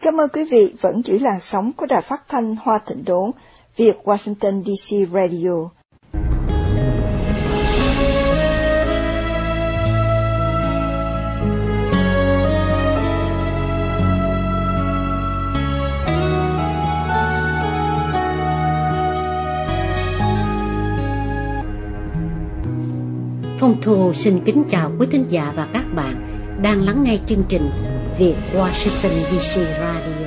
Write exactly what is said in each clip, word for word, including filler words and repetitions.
cảm ơn quý vị vẫn giữ làn sóng của đài phát thanh Hoa Thịnh Đốn, Việt Washington đê xê Radio. Phong Thu xin kính chào quý thính giả và các bạn đang lắng nghe chương trình Việt Washington đê xê Radio.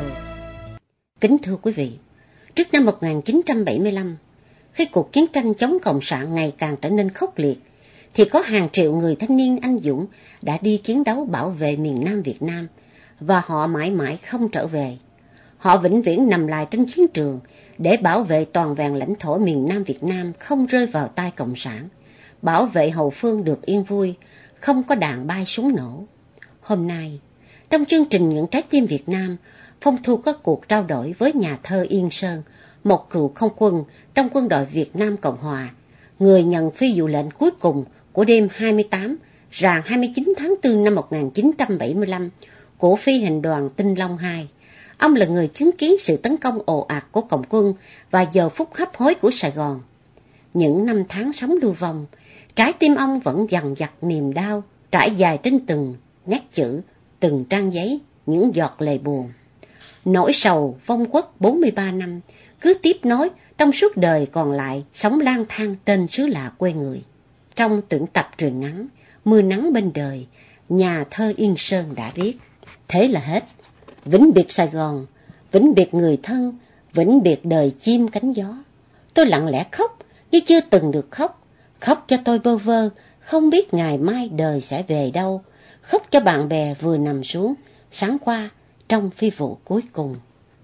Kính thưa quý vị, trước năm một nghìn chín trăm bảy mươi lăm, khi cuộc chiến tranh chống Cộng sản ngày càng trở nên khốc liệt, thì có hàng triệu người thanh niên anh dũng đã đi chiến đấu bảo vệ miền Nam Việt Nam, và họ mãi mãi không trở về. Họ vĩnh viễn nằm lại trên chiến trường để bảo vệ toàn vẹn lãnh thổ miền Nam Việt Nam không rơi vào tay Cộng sản, bảo vệ hậu phương được yên vui, không có đạn bay súng nổ. Hôm nay, trong chương trình Những Trái Tim Việt Nam, Phong Thu có cuộc trao đổi với nhà thơ Yên Sơn, một cựu không quân trong quân đội Việt Nam Cộng Hòa, người nhận phi vụ lệnh cuối cùng của đêm hai mươi tám rạng hai mươi chín tháng tư năm một nghìn chín trăm bảy mươi lăm của phi hành đoàn Tinh Long hai. Ông là người chứng kiến sự tấn công ồ ạt của Cộng quân và giờ phút hấp hối của Sài Gòn. Những năm tháng sống lưu vong, trái tim ông vẫn dằn vặt niềm đau, trải dài trên từng nét chữ, từng trang giấy, những giọt lệ buồn. Nỗi sầu vong quốc bốn mươi ba năm cứ tiếp nối trong suốt đời còn lại, sống lang thang trên xứ lạ quê người. Trong tuyển tập truyện ngắn Mưa nắng bên đời, nhà thơ Yên Sơn đã viết: thế là hết, vĩnh biệt Sài Gòn, vĩnh biệt người thân, vĩnh biệt đời chim cánh gió. Tôi lặng lẽ khóc như chưa từng được khóc, khóc cho tôi bơ vơ, không biết ngày mai đời sẽ về đâu, khóc cho bạn bè vừa nằm xuống sáng qua trong phi vụ cuối cùng.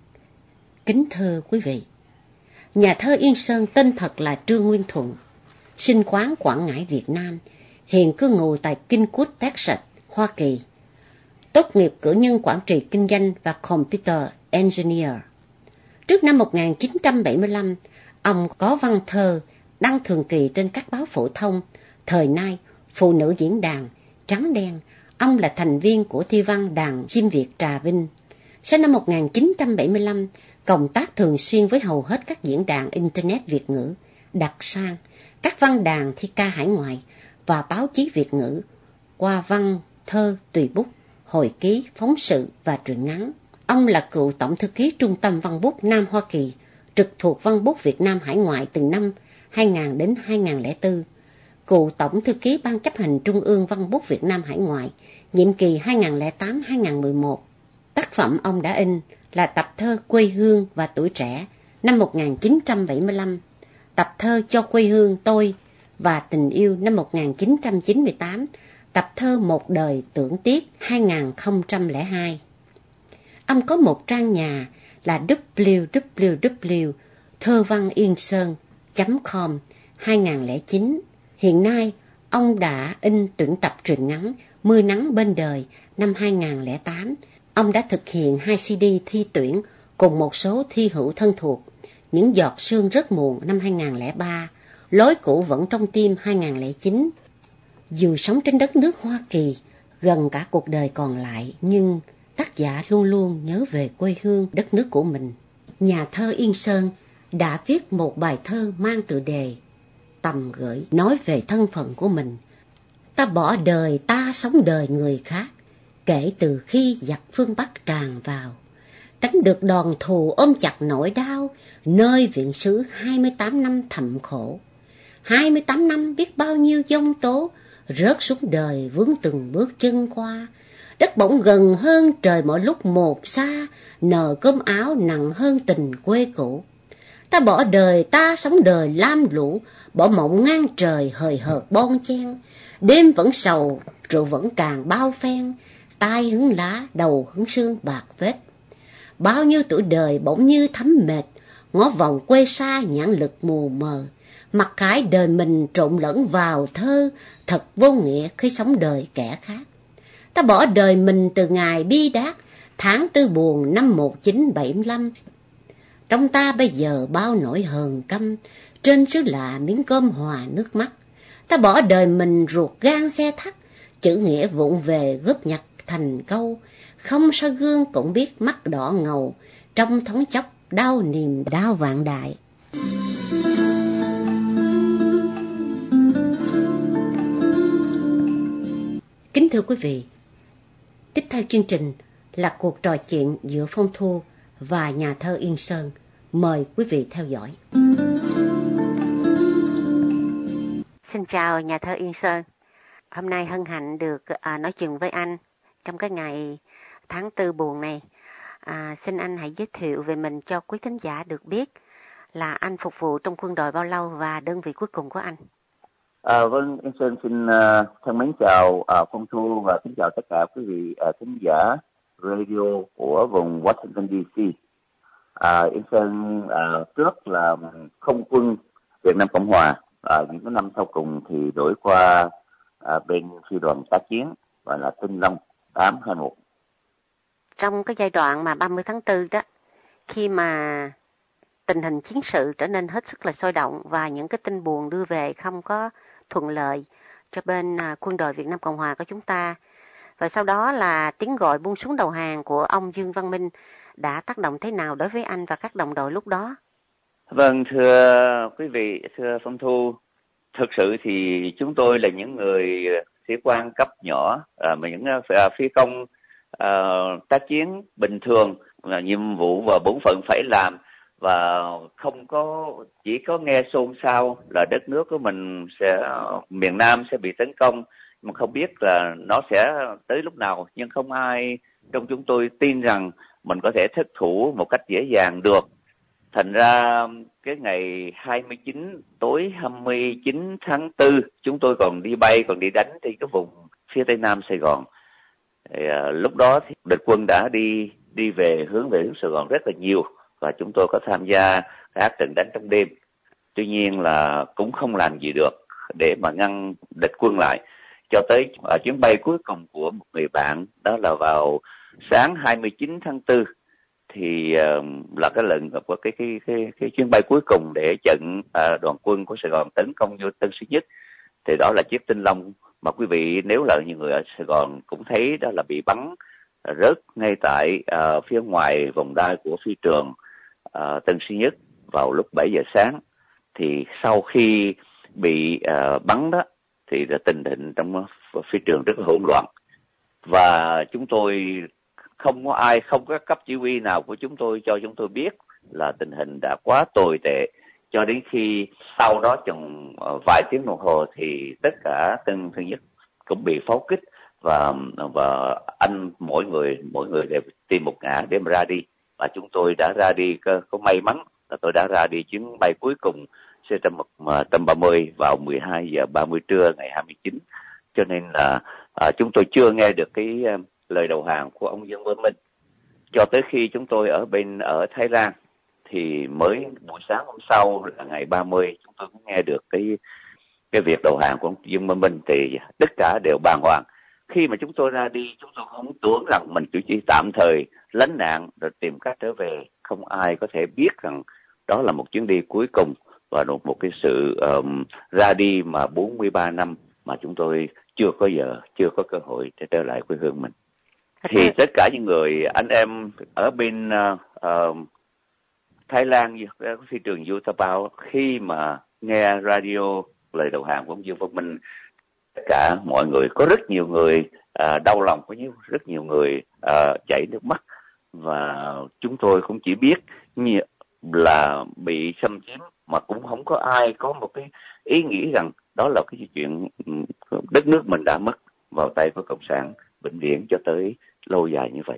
Kính thưa quý vị, nhà thơ Yên Sơn tên thật là Trương Nguyên Thuận, sinh quán Quảng Ngãi, Việt Nam, hiện cư ngụ tại Kingwood, Texas, Hoa Kỳ. Tốt nghiệp cử nhân quản trị kinh doanh và computer engineer. Trước năm một nghìn chín trăm bảy mươi lăm, ông có văn thơ đăng thường kỳ trên các báo phổ thông, Thời Nay, Phụ Nữ Diễn đàn, Trắng Đen. Ông là thành viên của thi văn đàn chim Việt Trà Vinh. Sau năm một nghìn chín trăm bảy mươi lăm, cộng tác thường xuyên với hầu hết các diễn đàn Internet Việt ngữ, đặc sang, các văn đàn thi ca hải ngoại và báo chí Việt ngữ, qua văn, thơ, tùy bút, hồi ký, phóng sự và truyện ngắn. Ông là cựu tổng thư ký Trung tâm Văn bút Nam Hoa Kỳ, trực thuộc Văn bút Việt Nam hải ngoại từ năm hai nghìn không trăm đến hai nghìn không trăm lẻ bốn, cựu tổng thư ký Ban chấp hành Trung ương Văn bút Việt Nam hải ngoại, nhiệm kỳ hai nghìn không trăm lẻ tám đến hai nghìn không trăm mười một. Tác phẩm ông đã in là tập thơ Quê hương và tuổi trẻ năm một nghìn chín trăm bảy mươi lăm, tập thơ Cho quê hương tôi và tình yêu năm một nghìn chín trăm chín mươi tám, tập thơ Một đời tưởng tiếc hai nghìn không trăm lẻ hai. Ông có một trang nhà là w w w chấm thơ văn yên sơn chấm com hai nghìn không trăm lẻ chín. Hiện nay, ông đã in tuyển tập truyện ngắn Mưa nắng bên đời năm hai nghìn không trăm lẻ tám. Ông đã thực hiện hai xê đê thi tuyển cùng một số thi hữu thân thuộc, Những giọt sương rất muộn năm hai nghìn không trăm lẻ ba, Lối cũ vẫn trong tim hai nghìn không trăm lẻ chín. Dù sống trên đất nước Hoa Kỳ gần cả cuộc đời còn lại, nhưng tác giả luôn luôn nhớ về quê hương đất nước của mình. Nhà thơ Yên Sơn đã viết một bài thơ mang tựa đề Tầm gửi, nói về thân phận của mình. Ta bỏ đời, ta sống đời người khác, kể từ khi giặc phương Bắc tràn vào, tránh được đòn thù ôm chặt nỗi đau, nơi viện xứ hai mươi tám năm thầm khổ. hai mươi tám năm biết bao nhiêu giông tố, rớt xuống đời vướng từng bước chân qua. Đất bỗng gần hơn trời mỗi lúc một xa, nợ cơm áo nặng hơn tình quê cũ. Ta bỏ đời, ta sống đời lam lũ, bỏ mộng ngang trời hời hợt bon chen. Đêm vẫn sầu, rượu vẫn càng bao phen, tai hứng lá, đầu hứng xương bạc vết. Bao nhiêu tuổi đời bỗng như thấm mệt, ngó vòng quê xa nhãn lực mù mờ. Mặc khải đời mình trộn lẫn vào thơ, thật vô nghĩa khi sống đời kẻ khác. Ta bỏ đời mình từ ngày bi đát, tháng tư buồn năm một nghìn chín trăm bảy mươi lăm. Trong ta bây giờ bao nỗi hờn căm, trên xứ lạ miếng cơm hòa nước mắt. Ta bỏ đời mình ruột gan xe thắt, chữ nghĩa vụng về góp nhặt thành câu, không soi gương cũng biết mắt đỏ ngầu, trong thoáng chốc đau niềm đau vạn đại. Kính thưa quý vị, tiếp theo chương trình là cuộc trò chuyện giữa Phong Thu và nhà thơ Yên Sơn. Mời quý vị theo dõi. Xin chào nhà thơ Yên Sơn. Hôm nay hân hạnh được à, nói chuyện với anh trong cái ngày tháng tư buồn này. À, xin anh hãy giới thiệu về mình cho quý thính giả được biết là anh phục vụ trong quân đội bao lâu và đơn vị cuối cùng của anh. À, vâng, Yên Sơn xin uh, thân mến chào uh, Phong Thu và kính chào tất cả quý vị uh, thính giả radio của vùng Washington đê xê. Uh, Yên Sơn uh, trước là không quân Việt Nam Cộng Hòa, uh, những cái năm sau cùng thì đổi qua uh, bên phi đoàn tác chiến và là Tinh Long tám hai mốt. Trong cái giai đoạn mà ba mươi tháng tư đó, khi mà tình hình chiến sự trở nên hết sức là sôi động và những cái tin buồn đưa về không có thuận lợi cho bên à, quân đội Việt Nam Cộng Hòa của chúng ta. Và sau đó là tiếng gọi buông súng đầu hàng của ông Dương Văn Minh đã tác động thế nào đối với anh và các đồng đội lúc đó? Vâng, thưa quý vị, thưa Phong Thu, thực sự thì chúng tôi là những người sĩ quan cấp nhỏ, à, mà những à, phi công à, tác chiến bình thường, là nhiệm vụ và bổn phận phải làm, và không có chỉ có nghe xôn xao là đất nước của mình sẽ miền Nam sẽ bị tấn công, mà không biết là nó sẽ tới lúc nào, nhưng không ai trong chúng tôi tin rằng mình có thể thất thủ một cách dễ dàng được. Thành ra cái ngày hai mươi chín tối hai mươi chín tháng tư chúng tôi còn đi bay còn đi đánh trên cái vùng phía tây nam Sài Gòn. Thì, à, lúc đó thì địch quân đã đi đi về hướng về hướng Sài Gòn rất là nhiều, và chúng tôi có tham gia các trận đánh trong đêm. Tuy nhiên là cũng không làm gì được để mà ngăn địch quân lại, cho tới ở chuyến bay cuối cùng của một người bạn, đó là vào sáng hai mươi chín tháng tư, thì uh, là cái lần của cái cái cái cái chuyến bay cuối cùng để chặn uh, đoàn quân của Sài Gòn tấn công vô Tân Sơn Nhất. Thì đó là chiếc Tinh Long mà quý vị nếu là những người ở Sài Gòn cũng thấy, đó là bị bắn uh, rớt ngay tại uh, phía ngoài vòng đai của phi trường uh, Tân Sơn Nhất vào lúc bảy giờ sáng. Thì sau khi bị uh, bắn đó thì tình hình trong phi trường rất là hỗn loạn, và chúng tôi không có ai, không có cấp chỉ huy nào của chúng tôi cho chúng tôi biết là tình hình đã quá tồi tệ, cho đến khi sau đó chừng vài tiếng đồng hồ thì tất cả Tân Sơn Nhất cũng bị pháo kích, và và anh mỗi người mỗi người đều tìm một ngã để mà ra đi, và chúng tôi đã ra đi. Có, có may mắn là tôi đã ra đi chuyến bay cuối cùng C một trăm ba mươi vào mười hai giờ ba mươi trưa ngày hai mươi chín, cho nên là à, chúng tôi chưa nghe được cái uh, lời đầu hàng của ông Dương Văn Minh cho tới khi chúng tôi ở bên ở Thái Lan. Thì mới buổi sáng hôm sau là ngày ba mươi chúng tôi cũng nghe được cái cái việc đầu hàng của ông Dương Văn Minh, thì tất cả đều bàng hoàng. Khi mà chúng tôi ra đi, chúng tôi không tưởng rằng mình chỉ, chỉ tạm thời lánh nạn rồi tìm cách trở về. Không ai có thể biết rằng đó là một chuyến đi cuối cùng và một, một cái sự um, ra đi mà bốn mươi ba năm mà chúng tôi chưa có giờ, chưa có cơ hội để trở lại quê hương mình. Thì tất cả những người anh em ở bên uh, uh, Thái Lan, phi trường Utapao, khi mà nghe radio lời đầu hàng của ông Dương Văn Minh, tất cả mọi người, có rất nhiều người uh, đau lòng, có rất nhiều người uh, chảy nước mắt, và chúng tôi cũng chỉ biết như là bị xâm chiếm, mà cũng không có ai có một cái ý nghĩ rằng đó là cái chuyện đất nước mình đã mất vào tay của Cộng sản vĩnh viễn cho tới lâu dài như vậy.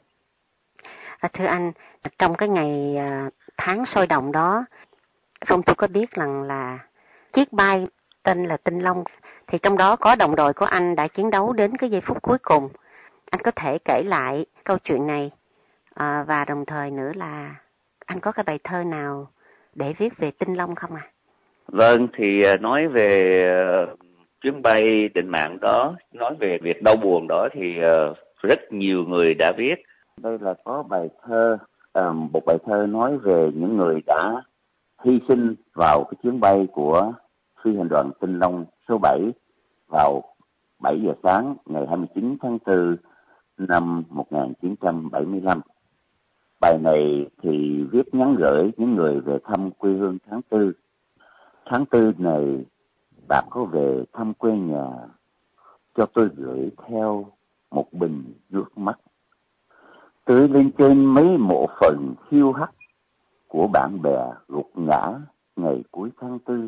À, thưa anh, trong cái ngày tháng sôi động đó, Phong Thu có biết rằng là chiếc bay tên là Tinh Long, thì trong đó có đồng đội của anh đã chiến đấu đến cái giây phút cuối cùng. Anh có thể kể lại câu chuyện này, à, và đồng thời nữa là anh có cái bài thơ nào để viết về Tinh Long không à? Vâng, thì nói về uh, chuyến bay định mạng đó, nói về việc đau buồn đó thì uh, rất nhiều người đã viết. Đây là có bài thơ, uh, một bài thơ nói về những người đã hy sinh vào cái chuyến bay của phi hành đoàn Tinh Long số bảy vào bảy giờ sáng ngày hai mươi chín tháng tư năm một nghìn chín trăm bảy mươi lăm. Bài này thì viết nhắn gửi những người về thăm quê hương tháng tư. Tháng tư này, bạn có về thăm quê nhà, cho tôi gửi theo một bình nước mắt, tưới lên trên mấy mộ phần khiêu hắt của bạn bè gục ngã ngày cuối tháng tư.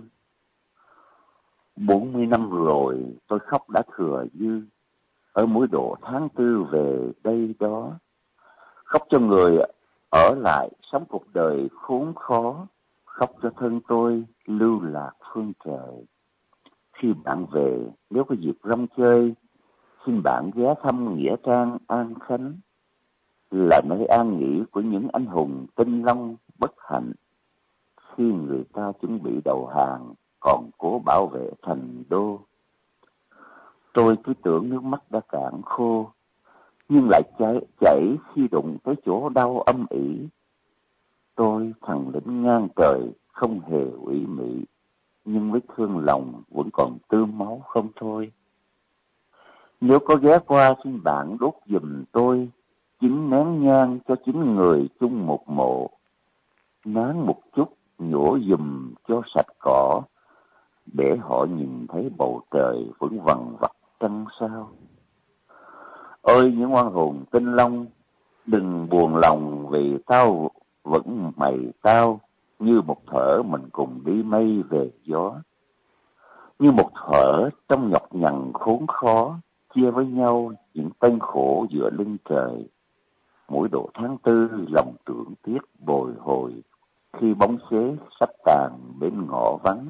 Bốn mươi năm rồi tôi khóc đã thừa dư, ở mỗi độ tháng tư về đây đó. Khóc cho người ở lại sống cuộc đời khốn khó, khóc cho thân tôi lưu lạc phương trời. Khi bạn về, nếu có dịp rong chơi, xin bạn ghé thăm nghĩa trang An Khánh, là nơi an nghỉ của những anh hùng tinh long bất hạnh, khi người ta chuẩn bị đầu hàng còn cố bảo vệ thành đô. Tôi cứ tưởng nước mắt đã cạn khô, nhưng lại chảy, chảy khi đụng tới chỗ đau âm ỉ. Tôi thằng lính ngang trời không hề ủy mị, nhưng vết thương lòng vẫn còn tươm máu không thôi. Nếu có ghé qua, xin bạn đốt giùm tôi chín nén nhang cho chín người chung một mộ, nán một chút nhổ giùm cho sạch cỏ, để họ nhìn thấy bầu trời vẫn vằn vặt trăng sao. Ôi những oan hồn tinh long, đừng buồn lòng vì tao vẫn mày tao, như một thở mình cùng đi mây về gió. Như một thở trong nhọc nhằn khốn khó, chia với nhau những tên khổ giữa lưng trời. Mỗi độ tháng tư lòng tưởng tiếc bồi hồi, khi bóng xế sắp tàn bên ngõ vắng.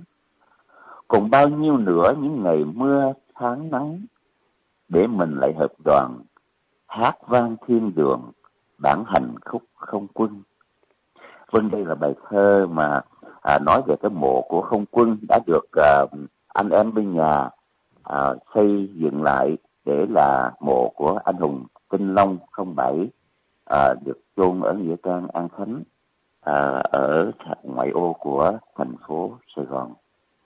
Còn bao nhiêu nữa những ngày mưa tháng nắng, để mình lại hợp đoàn hát vang thiên đường bản hành khúc không quân. Vâng, đây là bài thơ mà à, nói về cái mộ của không quân đã được à, anh em bên nhà à, xây dựng lại để là mộ của anh hùng Tinh Long không bảy, à, được chôn ở nghĩa trang An Khánh à, ở ngoại ô của thành phố Sài Gòn.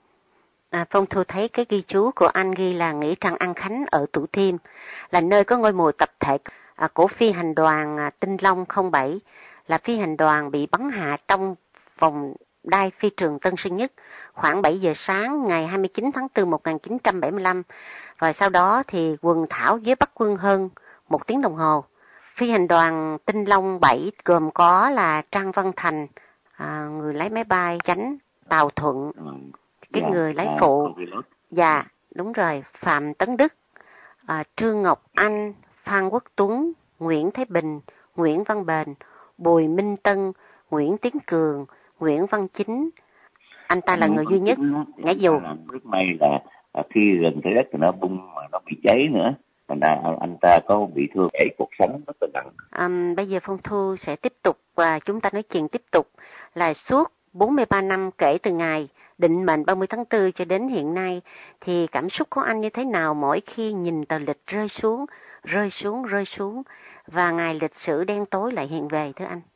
À, Phong Thu thấy cái ghi chú của anh ghi là nghĩa trang An Khánh ở Thủ Thiêm, là nơi có ngôi mộ tập thể à, của phi hành đoàn à, Tinh Long không bảy, là phi hành đoàn bị bắn hạ trong vòng đai phi trường Tân Sơn Nhất khoảng bảy giờ sáng ngày hai mươi chín tháng tư một nghìn chín trăm bảy mươi lăm, và sau đó thì quần thảo với Bắc quân hơn một tiếng đồng hồ. Phi hành đoàn Tinh Long bảy gồm có là Trang Văn Thành, à, người lái máy bay chánh, Tào Thuận, cái dạ, người lái phụ, dạ đúng rồi, Phạm Tấn Đức, à, Trương Ngọc Anh, Phan Quốc Tuấn, Nguyễn Thế Bình, Nguyễn Văn Bền, Bùi Minh Tân, Nguyễn Tiến Cường, Nguyễn Văn Chính. Anh ta là người duy nhất ngã dù. Rất may là khi gần tới đất thì nó bung mà nó bị cháy nữa, thành ra anh ta có bị thương gãy cột sống rất là nặng. À, bây giờ Phong Thu sẽ tiếp tục và chúng ta nói chuyện tiếp tục là suốt bốn mươi ba năm kể từ ngày định mệnh ba mươi tháng tư cho đến hiện nay, thì cảm xúc của anh như thế nào mỗi khi nhìn tờ lịch rơi xuống, rơi xuống, rơi xuống và ngày lịch sử đen tối lại hiện về, thưa anh?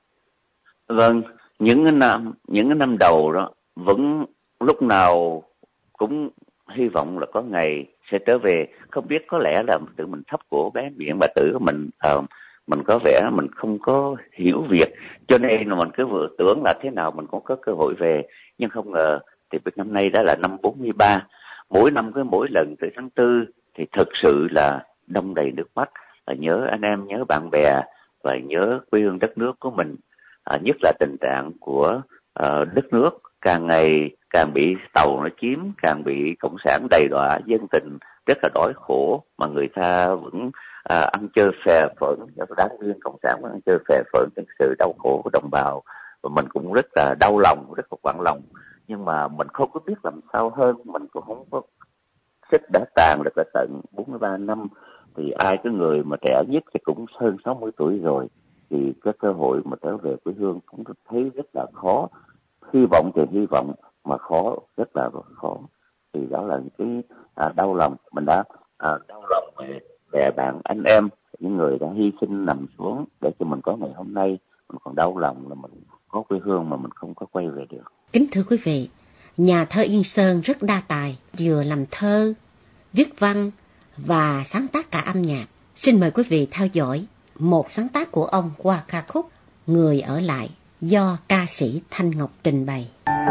Vâng, những năm những năm đầu đó vẫn lúc nào cũng hy vọng là có ngày sẽ trở về. Không biết có lẽ là tự mình thấp cổ bé miệng bà tử của mình, uh, mình có vẻ mình không có hiểu việc, cho nên là mình cứ vừa tưởng là thế nào mình cũng có cơ hội về. Nhưng không ngờ thì năm nay đã là năm bốn mươi ba. Mỗi năm cứ mỗi lần tới tháng tư thì thực sự là đong đầy nước mắt, là nhớ anh em, nhớ bạn bè và nhớ quê hương đất nước của mình. À, nhất là tình trạng của uh, đất nước càng ngày càng bị tàu nó chiếm, càng bị cộng sản đầy đọa, dân tình rất là đói khổ mà người ta vẫn à, ăn chơi phè phỡn. Đáng nguyên cộng sản vẫn ăn chơi phè phỡn cái sự đau khổ của đồng bào, và mình cũng rất là đau lòng, rất là quặn lòng, nhưng mà mình không có biết làm sao hơn. Mình cũng không có sức đã tàn được là tận bốn mươi ba năm, thì ai cái người mà trẻ nhất thì cũng hơn sáu mươi tuổi rồi, thì cái cơ hội mà trở về quê hương cũng thấy rất là khó. Hy vọng thì hy vọng mà khó, rất là khó. Thì đó là cái à, đau lòng. Mình đã à, đau lòng về, về bạn anh em, những người đã hy sinh nằm xuống để cho mình có ngày hôm nay. Mình còn đau lòng là mình có quê hương mà mình không có quay về được. Kính thưa quý vị, nhà thơ Yên Sơn rất đa tài, vừa làm thơ, viết văn và sáng tác cả âm nhạc. Xin mời quý vị theo dõi một sáng tác của ông qua ca khúc Người ở lại do ca sĩ Thanh Ngọc trình bày.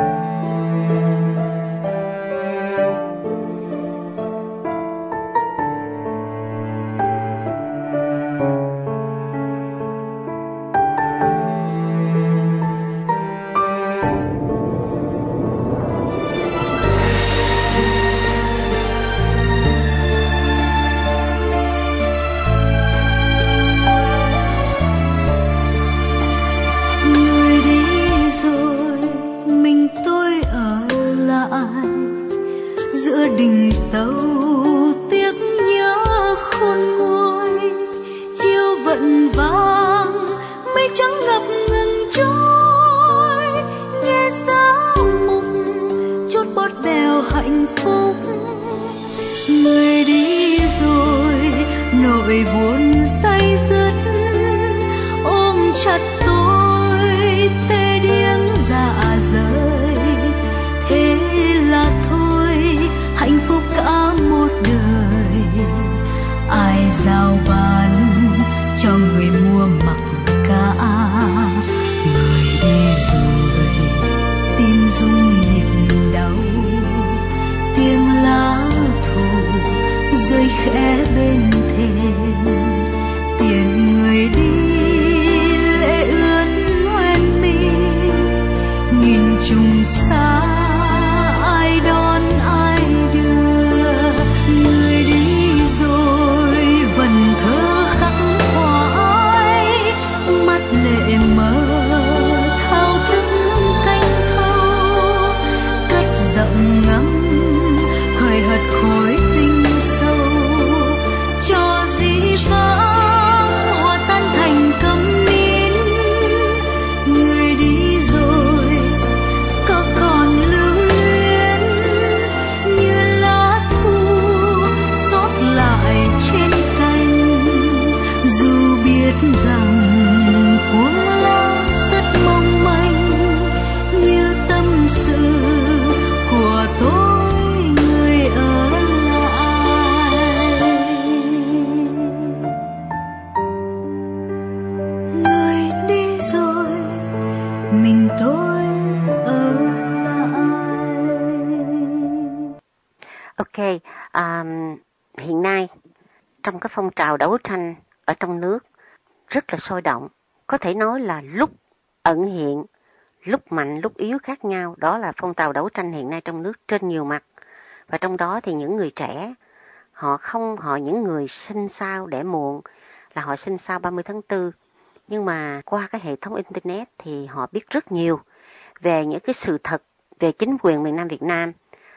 Ok, um, hiện nay trong cái phong trào đấu tranh ở trong nước rất là sôi động, có thể nói là lúc ẩn hiện, lúc mạnh, lúc yếu khác nhau. Đó là phong trào đấu tranh hiện nay trong nước trên nhiều mặt. Và trong đó thì những người trẻ, họ không, họ những người sinh sau đẻ muộn là họ sinh sau ba mươi tháng tư. Nhưng mà qua cái hệ thống Internet thì họ biết rất nhiều về những cái sự thật về chính quyền miền Nam Việt Nam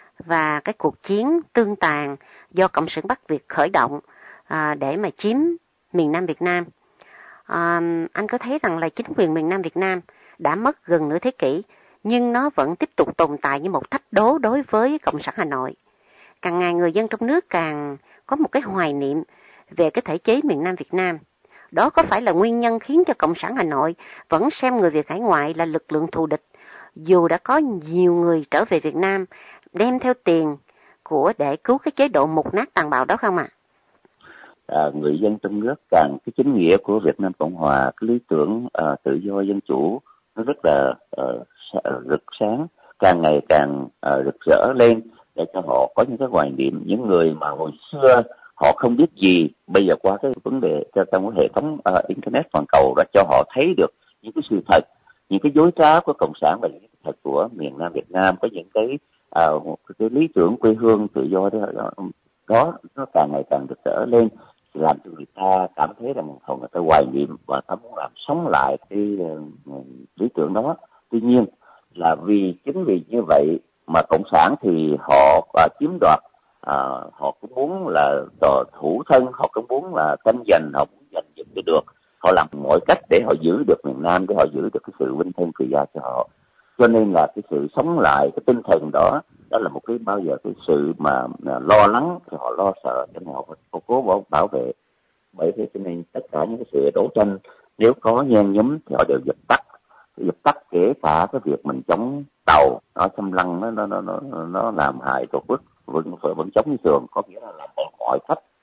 và cái cuộc chiến tương tàn do Cộng sản Bắc Việt khởi động à, để mà chiếm miền Nam Việt Nam. À, anh có thấy rằng là chính quyền miền Nam Việt Nam đã mất gần nửa thế kỷ, nhưng nó vẫn tiếp tục tồn tại như một thách đố đối với Cộng sản Hà Nội. Càng ngày người dân trong nước càng có một cái hoài niệm về cái thể chế miền Nam Việt Nam. Đó có phải là nguyên nhân khiến cho Cộng sản Hà Nội vẫn xem người Việt hải ngoại là lực lượng thù địch, dù đã có nhiều người trở về Việt Nam đem theo tiền của để cứu cái chế độ mục nát tàn bạo đó không ạ? À? À, người dân trong nước càng cái chính nghĩa của Việt Nam Cộng Hòa, cái lý tưởng à, tự do dân chủ nó rất là à, rực sáng, càng ngày càng à, rực rỡ lên để cho họ có những cái hoài niệm. Những người mà hồi xưa họ không biết gì, bây giờ qua cái vấn đề trong cái hệ thống uh, internet toàn cầu đã cho họ thấy được những cái sự thật, những cái dối trá của cộng sản và những cái thật của miền Nam Việt Nam, có những cái uh, cái lý tưởng quê hương tự do đó, đó, đó nó càng ngày càng được trở lên, làm cho người ta cảm thấy rằng họ người ta hoài niệm và ta muốn làm sống lại cái uh, lý tưởng đó. Tuy nhiên là vì chính vì như vậy mà cộng sản thì họ uh, chiếm đoạt. À, họ cũng muốn là thủ thân, họ cũng muốn là tranh giành, họ muốn giành giật cho được, họ làm mọi cách để họ giữ được miền Nam, để họ giữ được cái sự vinh thanh tự do cho họ. Cho nên là cái sự sống lại, cái tinh thần đó, đó là một cái bao giờ cái sự mà lo lắng thì họ lo sợ cho nên họ phải cố bảo, bảo vệ. Bởi thế cho nên tất cả những cái sự đấu tranh nếu có nhen nhóm thì họ đều dập tắt, dập tắt kể cả cái việc mình chống tàu nó xâm lăng, nó nó nó nó, nó làm hại tổ quốc vẫn vẫn chống như thường, có nghĩa là làm mọi cách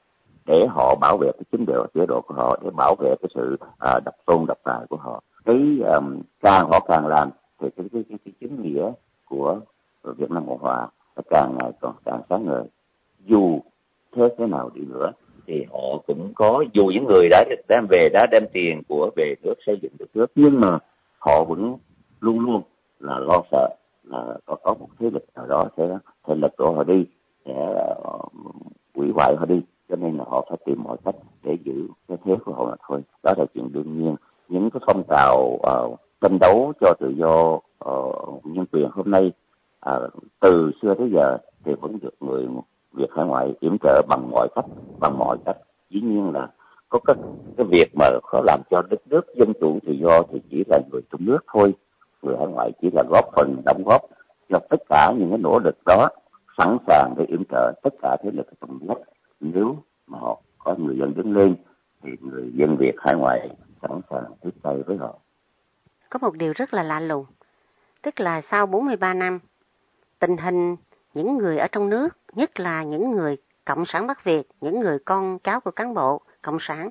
để họ bảo vệ cái chính độ chế độ của họ, để bảo vệ cái sự à, độc tôn độc tài của họ. Cái um, càng họ càng làm thì cái cái, cái, cái chính nghĩa của Việt Nam Cộng Hòa nó càng ngày còn càng sáng ngời. Dù thế thế nào đi nữa thì họ cũng có, dù những người đã đem về đã đem tiền của về nước xây dựng được nước, nhưng mà họ vẫn luôn luôn là lo sợ là có có một thế lực nào đó sẽ sẽ lật đổ họ đi, sẽ uh, hủy hoại họ đi, cho nên là họ phải tìm mọi cách để giữ cái thế của họ mà thôi. Đó là chuyện đương nhiên. Những cái phong trào uh, tranh đấu cho tự do uh, nhân quyền hôm nay uh, từ xưa tới giờ thì vẫn được người Việt hải ngoại yểm trợ bằng mọi cách, bằng mọi cách. Dĩ nhiên là có cái, cái việc mà khó làm cho đất nước dân chủ tự do thì chỉ là người trong nước thôi. Người hải ngoại chỉ là góp phần đóng góp cho tất cả những cái nỗ lực đó, sẵn sàng để yểm trợ tất cả thế lực trong nước. Nếu mà họ có người dân đứng lên thì người dân Việt hải ngoại sẵn sàng tiếp tay với họ. Có một điều rất là lạ lùng, tức là sau bốn mươi ba năm, tình hình những người ở trong nước, nhất là những người Cộng sản Bắc Việt, những người con cháu của cán bộ Cộng sản,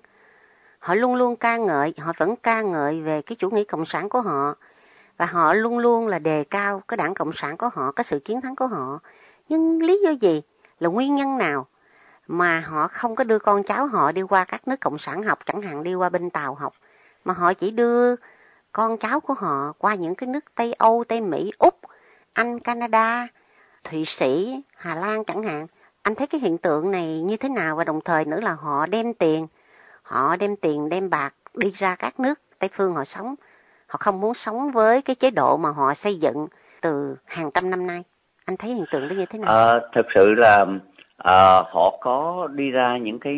họ luôn luôn ca ngợi, họ vẫn ca ngợi về cái chủ nghĩa Cộng sản của họ, và họ luôn luôn là đề cao cái đảng Cộng sản của họ, cái sự chiến thắng của họ. Nhưng lý do gì, là nguyên nhân nào mà họ không có đưa con cháu họ đi qua các nước Cộng sản học, chẳng hạn đi qua bên Tàu học, mà họ chỉ đưa con cháu của họ qua những cái nước Tây Âu, Tây Mỹ, Úc, Anh, Canada, Thụy Sĩ, Hà Lan chẳng hạn. Anh thấy cái hiện tượng này như thế nào? Và đồng thời nữa là họ đem tiền, họ đem tiền, đem bạc đi ra các nước Tây phương họ sống. Họ không muốn sống với cái chế độ mà họ xây dựng từ hàng trăm năm nay. Anh thấy hiện tượng đó như thế nào? À, thực sự là à, họ có đi ra những cái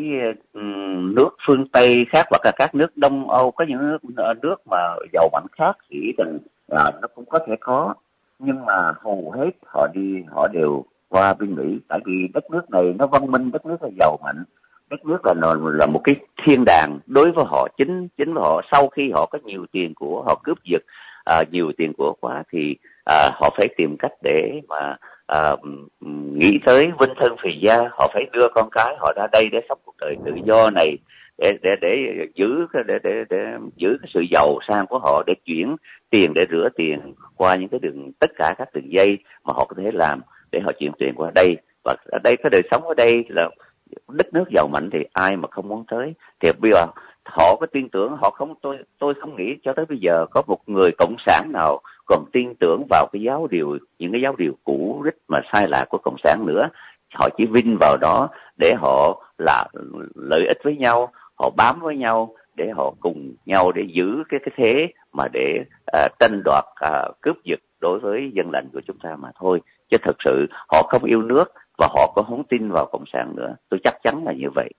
um, nước phương Tây khác, hoặc là các nước Đông Âu, có những nước, nước mà giàu mạnh khác thì rằng là nó cũng có thể có, nhưng mà hầu hết họ đi họ đều qua bên Mỹ, tại vì đất nước này nó văn minh, đất nước là giàu mạnh, đất nước là là một cái thiên đàng đối với họ. Chính chính với họ, sau khi họ có nhiều tiền của, họ cướp giật à, nhiều tiền của quá thì à, họ phải tìm cách để mà à, nghĩ tới vinh thân phì gia. Họ phải đưa con cái họ ra đây để sống cuộc đời tự do này, để để để giữ để để để giữ cái sự giàu sang của họ, để chuyển tiền, để rửa tiền qua những cái đường, tất cả các đường dây mà họ có thể làm để họ chuyển tiền qua đây. Và ở đây, cái đời sống ở đây là đất nước giàu mạnh thì ai mà không muốn tới. Thì bây giờ họ có tin tưởng, họ không tôi tôi không nghĩ cho tới bây giờ có một người cộng sản nào còn tin tưởng vào cái giáo điều, những cái giáo điều cũ rích mà sai lạc của cộng sản nữa. Họ chỉ vin vào đó để họ là lợi ích với nhau, họ bám với nhau để họ cùng nhau để giữ cái cái thế mà để à, tranh đoạt, à, cướp giật đối với dân lành của chúng ta mà thôi. Chứ thực sự họ không yêu nước và họ cũng không tin vào cộng sản nữa. Tôi chắc chắn là như vậy.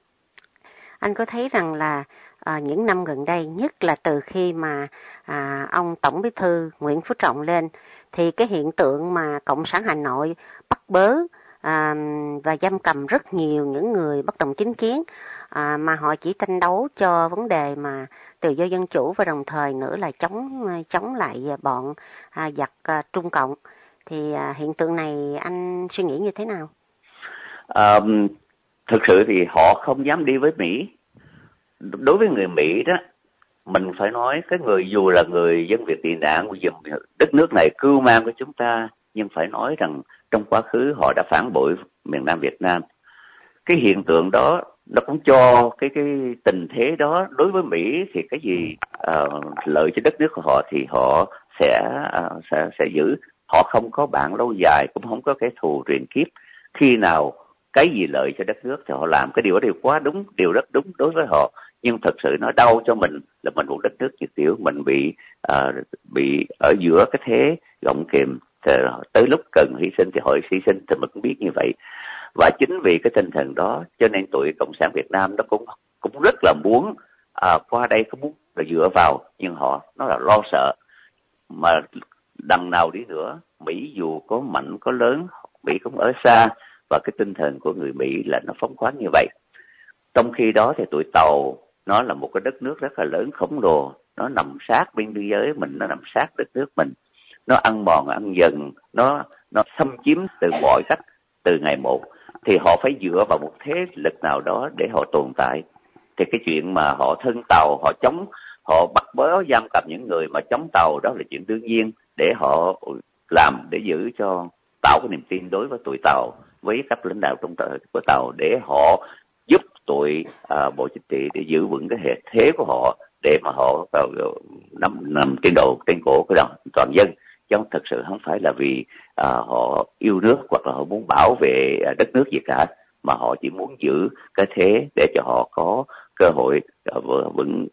Anh có thấy rằng là à, những năm gần đây, nhất là từ khi mà à, ông Tổng Bí thư Nguyễn Phú Trọng lên, thì cái hiện tượng mà Cộng sản Hà Nội bắt bớ à, và giam cầm rất nhiều những người bất đồng chính kiến, à, mà họ chỉ tranh đấu cho vấn đề mà tự do dân chủ, và đồng thời nữa là chống chống lại bọn à, giặc à, Trung Cộng. Thì à, hiện tượng này anh suy nghĩ như thế nào? À, thực sự thì họ không dám đi với Mỹ. Đối với người Mỹ đó, mình phải nói cái người dù là người dân Việt tị nạn, đất nước này cưu mang của chúng ta, nhưng phải nói rằng trong quá khứ họ đã phản bội miền Nam Việt Nam. Cái hiện tượng đó nó cũng cho cái cái tình thế đó. Đối với Mỹ thì cái gì uh, lợi cho đất nước của họ thì họ sẽ uh, sẽ sẽ giữ. Họ không có bạn lâu dài, cũng không có cái thù truyền kiếp. Khi nào cái gì lợi cho đất nước thì họ làm. Cái điều đó điều quá đúng, điều rất đúng đối với họ. Nhưng thật sự nó đau cho mình là mình một đất nước nhiệt tiểu, mình bị uh, bị ở giữa cái thế gọng kềm, tới lúc cần hy sinh thì họ hy sinh, thì mình cũng biết như vậy. Và chính vì cái tinh thần đó cho nên tụi Cộng sản Việt Nam nó cũng cũng rất là muốn à, qua đây, có muốn là dựa vào, nhưng họ nó là lo sợ. Mà đằng nào đi nữa, Mỹ dù có mạnh có lớn, Mỹ cũng ở xa, và cái tinh thần của người Mỹ là nó phóng khoáng như vậy. Trong khi đó thì tụi Tàu nó là một cái đất nước rất là lớn, khổng lồ, nó nằm sát bên biên giới mình, nó nằm sát đất nước mình, nó ăn mòn ăn dần, nó nó xâm chiếm từ mọi cách, từ ngày một. thì họ phải dựa vào một thế lực nào đó để họ tồn tại. Thì cái chuyện mà họ thân tàu, họ chống, họ bắt bớ giam cầm những người mà chống tàu, đó là chuyện đương nhiên để họ làm, để giữ cho tạo cái niềm tin đối với tụi tàu, với các lãnh đạo trong của tàu, để họ giúp tụi à, bộ chính trị để giữ vững cái hệ thế của họ, để mà họ nằm nằm trên đầu trên cổ của toàn dân, chứ không thật sự không phải là vì à, họ yêu nước hoặc là họ muốn bảo vệ đất nước gì cả, mà họ chỉ muốn giữ cái thế để cho họ có cơ hội uh, vững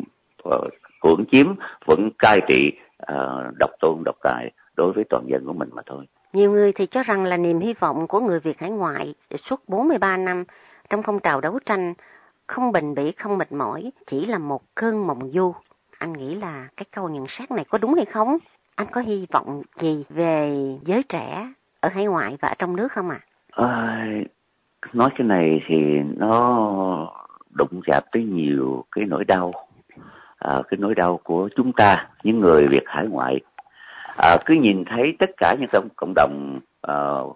cưỡng chiếm, vẫn cai trị uh, độc tôn độc tài đối với toàn dân của mình mà thôi. Nhiều người thì cho rằng là niềm hy vọng của người Việt hải ngoại suốt bốn mươi ba năm trong phong trào đấu tranh không bền bỉ, không mệt mỏi, chỉ là một cơn mộng du. Anh nghĩ là cái câu nhận xét này có đúng hay không? Anh có hy vọng gì về giới trẻ ở hải ngoại và ở trong nước không ạ? À? À, nói cái này thì nó đụng chạm tới nhiều cái nỗi đau, à, cái nỗi đau của chúng ta, những người Việt hải ngoại. À, cứ nhìn thấy tất cả những cộng, cộng đồng à,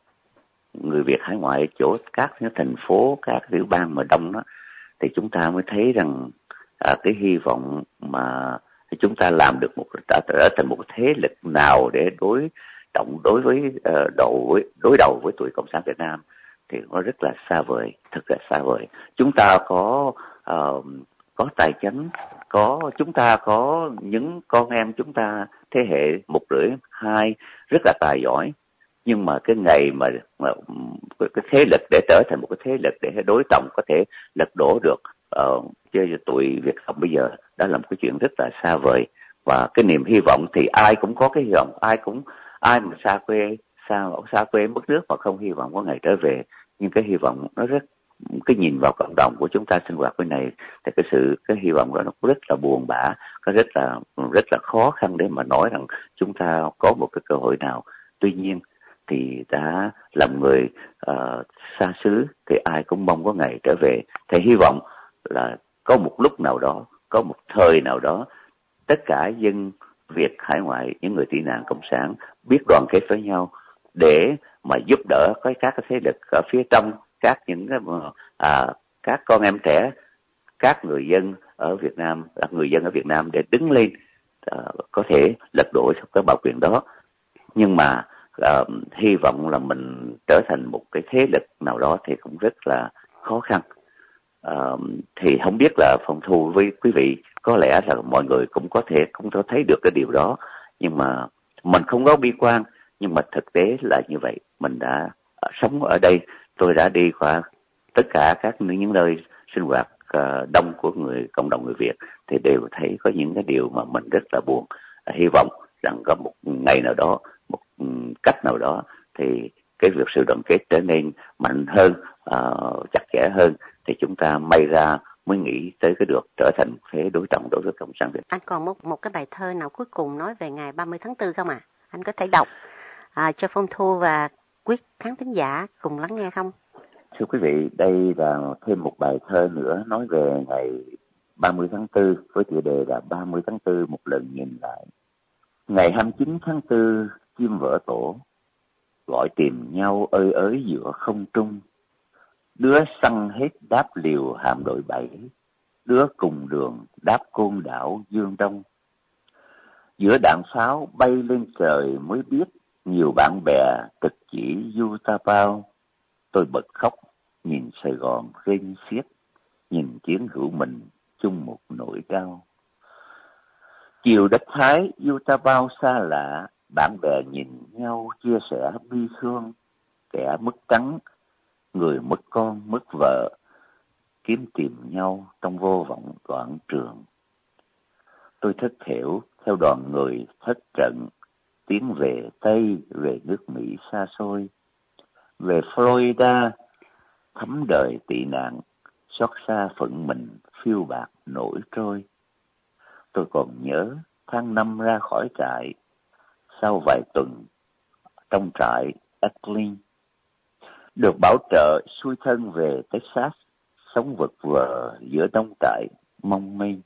người Việt hải ngoại chỗ các thành phố, các tiểu bang mà đông đó, thì chúng ta mới thấy rằng à, cái hy vọng mà chúng ta làm được một trở thành một thế lực nào để đối trọng đối với uh, đầu với đối đầu với tụi cộng sản Việt Nam thì nó rất là xa vời, thật là xa vời. Chúng ta có uh, có tài chánh, có chúng ta có những con em chúng ta thế hệ một rưỡi hai rất là tài giỏi, nhưng mà cái ngày mà, mà cái thế lực để trở thành một cái thế lực để đối trọng có thể lật đổ được uh, chơi tụi Việt Cộng bây giờ, đó là một cái chuyện rất là xa vời. Và cái niềm hy vọng thì ai cũng có cái hy vọng, ai cũng ai mà xa quê xa xa quê mất nước mà không hy vọng có ngày trở về, nhưng cái hy vọng nó rất, cái nhìn vào cộng đồng của chúng ta sinh hoạt bên này thì cái sự cái hy vọng đó nó rất là buồn bã, có rất là rất là khó khăn để mà nói rằng chúng ta có một cái cơ hội nào. Tuy nhiên thì đã làm người uh, xa xứ thì ai cũng mong có ngày trở về, thì hy vọng là có một lúc nào đó, có một thời nào đó, tất cả dân Việt hải ngoại, những người tị nạn cộng sản biết đoàn kết với nhau để mà giúp đỡ cái các cái thế lực ở phía trong, các những cái à, các con em trẻ, các người dân ở Việt Nam, người dân ở Việt Nam để đứng lên à, có thể lật đổ cái bảo quyền đó. Nhưng mà à, hy vọng là mình trở thành một cái thế lực nào đó thì cũng rất là khó khăn. À, thì không biết là Phong Thu với quý vị có lẽ là mọi người cũng có thể không có thấy được cái điều đó, nhưng mà mình không có bi quan, nhưng mà thực tế là như vậy. Mình đã sống ở đây, tôi đã đi qua tất cả các những nơi sinh hoạt uh, đông của người cộng đồng người Việt thì đều thấy có những cái điều mà mình rất là buồn. À, hy vọng rằng có một ngày nào đó, một um, cách nào đó thì cái việc sự đoàn kết trở nên mạnh hơn, uh, chặt chẽ hơn, thì chúng ta may ra mới nghĩ tới cái được trở thành thế đối trọng đối với cộng sản Việt. Anh còn một một cái bài thơ nào cuối cùng nói về ngày ba mươi tháng tư không ạ? À? Anh có thể đọc à, cho Phong Thu và quý khán thính giả cùng lắng nghe không? Thưa quý vị, đây là thêm một bài thơ nữa nói về ngày ba mươi tháng tư với tựa đề là ba mươi tháng tư một lần nhìn lại. Ngày hai mươi chín tháng tư chim vỡ tổ, gọi tìm nhau ơi ới giữa không trung. Đứa săn hết đáp liều hàm đội bảy, đứa cùng đường đáp côn đảo Dương Đông. Giữa đạn pháo bay lên trời mới biết, nhiều bạn bè cực chỉ du ta bao. Tôi bật khóc, nhìn Sài Gòn rên xiết, nhìn chiến hữu mình chung một nỗi đau. Chiều đất Thái du ta bao xa lạ, bạn bè nhìn nhau chia sẻ bi thương. Kẻ mất trắng, người mất con, mất vợ, kiếm tìm nhau trong vô vọng đoạn trường. Tôi thất thểu theo đoàn người thất trận, tiến về Tây, về nước Mỹ xa xôi, về Florida, thấm đời tị nạn, xót xa phận mình phiêu bạc nổi trôi. Tôi còn nhớ tháng năm ra khỏi trại, sau vài tuần trong trại Abilene, được bảo trợ xuôi thân về Texas, sống vật vờ giữa đông trại mong manh.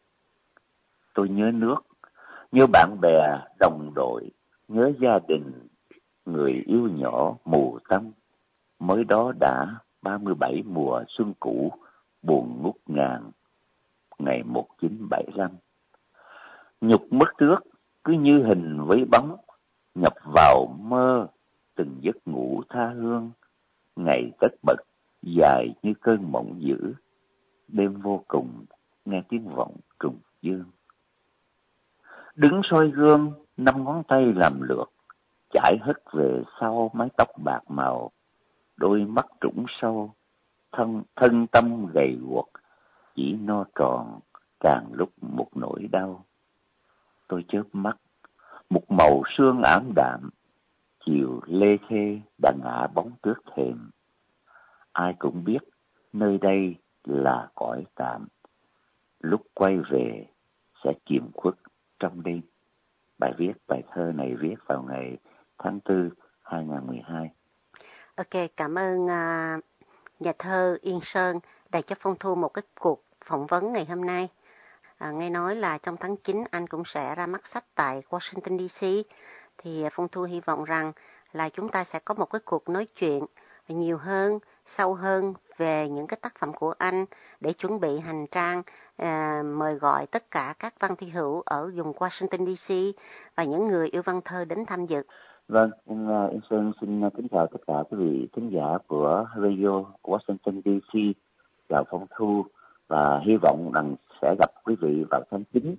Tôi nhớ nước, nhớ bạn bè đồng đội, nhớ gia đình, người yêu nhỏ mù tâm. mới đó đã ba mươi bảy mùa xuân cũ buồn ngút ngàn ngày một nghìn chín trăm bảy mươi lăm. Nhục mất trước cứ như hình với bóng, nhập vào mơ từng giấc ngủ tha hương. Ngày tất bật dài như cơn mộng dữ, đêm vô cùng nghe tiếng vọng trùng dương. Đứng soi gương, năm ngón tay làm lượt, chải hất về sau mái tóc bạc màu, đôi mắt trũng sâu, thân thân tâm gầy guộc, chỉ no tròn càng lúc một nỗi đau. Tôi chớp mắt, một màu sương ảm đạm, chiều lê thê đã ngả bóng tước thềm. Ai cũng biết nơi đây là cõi tạm, lúc quay về sẽ chìm khuất trong đêm. Bài viết, bài thơ này viết vào ngày tháng tư hai nghìn không trăm mười hai. Ok, cảm ơn uh, nhà thơ Yên Sơn đã cho Phong Thu một cái cuộc phỏng vấn ngày hôm nay. À, nghe nói là trong tháng chín anh cũng sẽ ra mắt sách tại Washington đê xê, thì Phong Thu hy vọng rằng là chúng ta sẽ có một cái cuộc nói chuyện nhiều hơn, sâu hơn về những cái tác phẩm của anh để chuẩn bị hành trang à, mời gọi tất cả các văn thi hữu ở vùng Washington đê xê và những người yêu văn thơ đến tham dự. Vâng, em Yên Sơn xin kính chào tất cả quý vị thính giả của Radio Washington đê xê, chào Phong Thu và hy vọng rằng sẽ gặp quý vị vào tháng chín.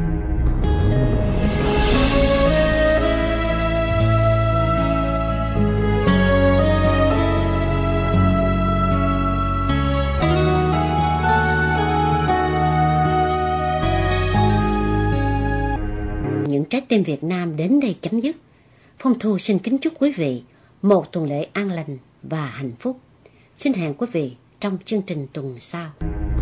Những trái tim Việt Nam đến đây chấm dứt. Phong Thu xin kính chúc quý vị một tuần lễ an lành và hạnh phúc. Xin hẹn quý vị trong chương trình tuần sau.